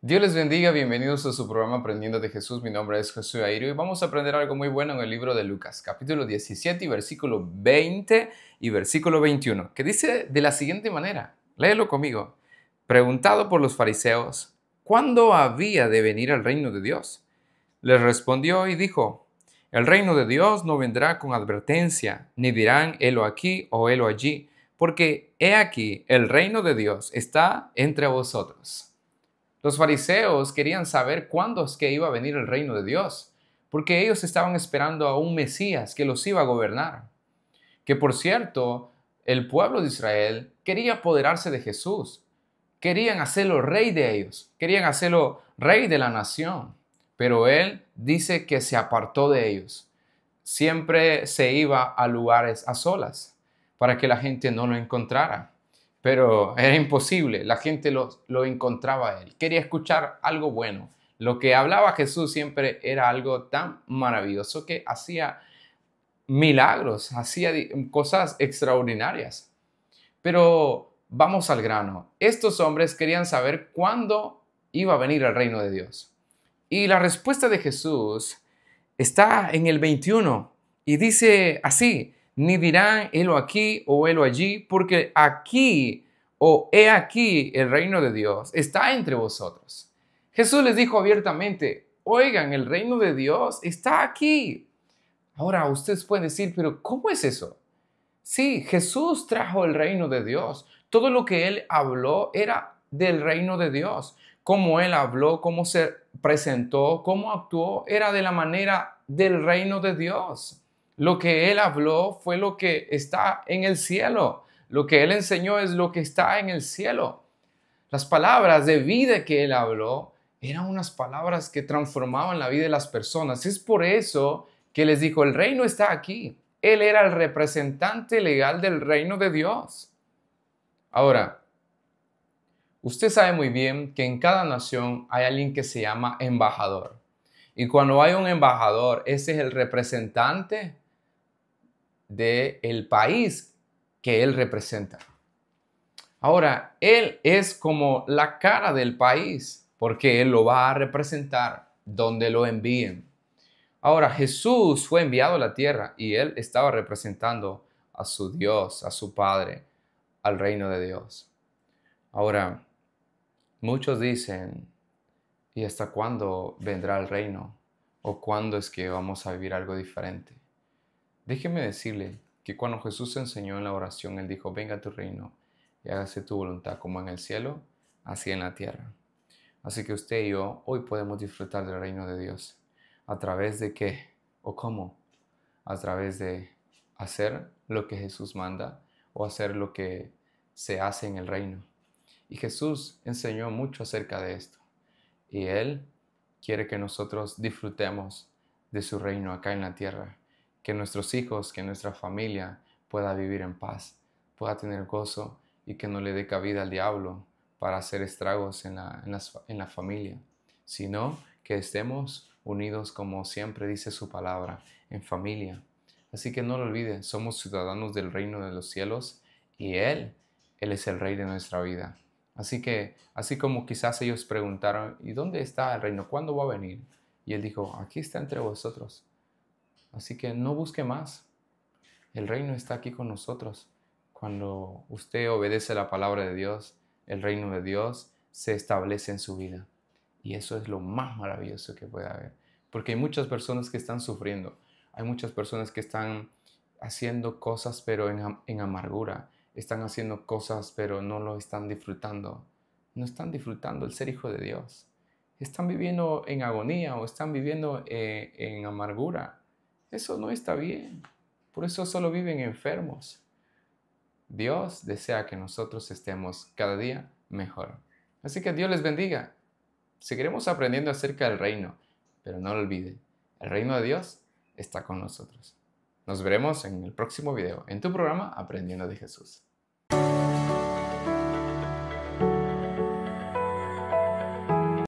Dios les bendiga, bienvenidos a su programa Aprendiendo de Jesús. Mi nombre es Josué Airio y vamos a aprender algo muy bueno en el libro de Lucas, capítulo 17 y versículo 20 y versículo 21, que dice de la siguiente manera, léelo conmigo. Preguntado por los fariseos, ¿cuándo había de venir el reino de Dios? Les respondió y dijo, el reino de Dios no vendrá con advertencia, ni dirán helo aquí o helo allí, porque he aquí, el reino de Dios está entre vosotros. Los fariseos querían saber cuándo es que iba a venir el reino de Dios, porque ellos estaban esperando a un Mesías que los iba a gobernar. Que por cierto, el pueblo de Israel quería apoderarse de Jesús, querían hacerlo rey de ellos, querían hacerlo rey de la nación, pero él dice que se apartó de ellos. Siempre se iba a lugares a solas para que la gente no lo encontrara. Pero era imposible, la gente lo encontraba a él. Quería escuchar algo bueno. Lo que hablaba Jesús siempre era algo tan maravilloso que hacía milagros, hacía cosas extraordinarias. Pero vamos al grano. Estos hombres querían saber cuándo iba a venir el reino de Dios. Y la respuesta de Jesús está en el 21 y dice así, ni dirán helo aquí o helo allí, porque aquí o he aquí el reino de Dios está entre vosotros. Jesús les dijo abiertamente, oigan, el reino de Dios está aquí. Ahora ustedes pueden decir, pero ¿cómo es eso? Sí, Jesús trajo el reino de Dios. Todo lo que él habló era del reino de Dios. Cómo él habló, cómo se presentó, cómo actuó, era de la manera del reino de Dios. Lo que él habló fue lo que está en el cielo. Lo que él enseñó es lo que está en el cielo. Las palabras de vida que él habló eran unas palabras que transformaban la vida de las personas. Es por eso que les dijo, el reino está aquí. Él era el representante legal del reino de Dios. Ahora, usted sabe muy bien que en cada nación hay alguien que se llama embajador. Y cuando hay un embajador, ese es el representante del país que él representa. Ahora, él es como la cara del país, porque él lo va a representar donde lo envíen. Ahora, Jesús fue enviado a la tierra y él estaba representando a su Dios, a su Padre, al reino de Dios. Ahora, muchos dicen, ¿y hasta cuándo vendrá el reino? ¿O cuándo es que vamos a vivir algo diferente? Déjeme decirle que cuando Jesús enseñó en la oración, él dijo, venga a tu reino y hágase tu voluntad como en el cielo, así en la tierra. Así que usted y yo hoy podemos disfrutar del reino de Dios. ¿A través de qué o cómo? A través de hacer lo que Jesús manda o hacer lo que se hace en el reino. Y Jesús enseñó mucho acerca de esto. Y Él quiere que nosotros disfrutemos de su reino acá en la tierra. Que nuestros hijos, que nuestra familia pueda vivir en paz, pueda tener gozo y que no le dé cabida al diablo para hacer estragos en la familia, sino que estemos unidos como siempre dice su palabra, en familia. Así que no lo olviden, somos ciudadanos del reino de los cielos y Él es el rey de nuestra vida. Así que, así como quizás ellos preguntaron, ¿y dónde está el reino? ¿Cuándo va a venir? Y Él dijo, aquí está entre vosotros. Así que no busque más. El reino está aquí con nosotros. Cuando usted obedece la palabra de Dios, el reino de Dios se establece en su vida. Y eso es lo más maravilloso que puede haber. Porque hay muchas personas que están sufriendo. Hay muchas personas que están haciendo cosas pero en amargura. Están haciendo cosas pero no lo están disfrutando. No están disfrutando el ser hijo de Dios. Están viviendo en agonía o están viviendo en amargura. Eso no está bien. Por eso solo viven enfermos. Dios desea que nosotros estemos cada día mejor. Así que Dios les bendiga. Seguiremos aprendiendo acerca del reino, pero no lo olviden, el reino de Dios está con nosotros. Nos veremos en el próximo video, en tu programa Aprendiendo de Jesús.